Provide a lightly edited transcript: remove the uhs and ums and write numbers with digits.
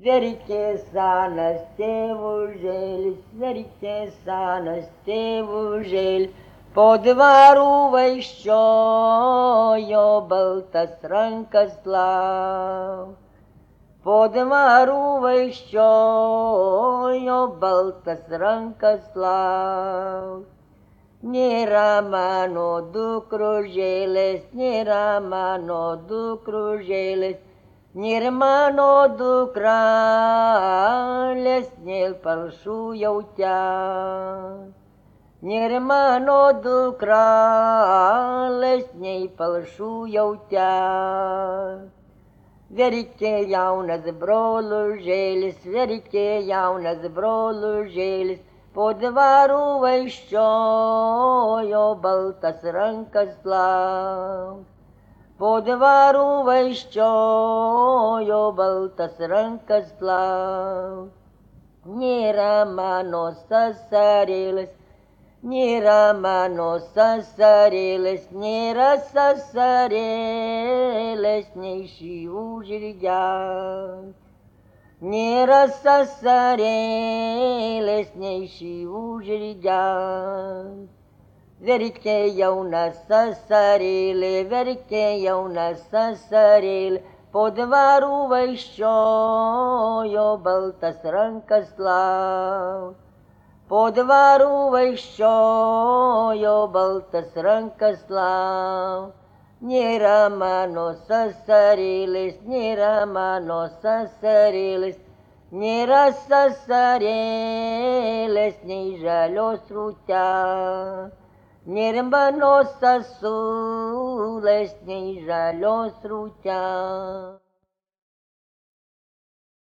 Verite senas tėvužėlis, verite senas tėvužėlis, po dvarų vaikščiojo baltas rankas lau. Po dvarų vaikščiojo baltas rankas lau. Nėra mano dukružėlės, nėra mano dukružėlės, nėra mano dukrelės, nėr palšų jautė. Nėra mano dukrelės, nei palšų jautė. Verkė jaunas brolužėlis, verkė jaunas brolužėlis, po dvarų vaikščiojo baltas rankas lau. Po dvarų vaikščiojo baltas rankas lau. Nėra mano sasarėlis, nėra mano sasarėlis, nėra sasarėlis, nei šyvų žirgelis. Nėra sasarėlis, nei šyvų žirgelis. Verkė jauna sasarėlė, verkė jauna sasarėlė, po dvarų vaikščiojo baltas rankas lau. Po dvarų vaikščiojo baltas rankas lau. Nėra mano sasarėlis, nėra mano sasarėlis, nėra sasarėlis, nei žalios rūtė. Nėra mano sasulės, nei žalios rūtė.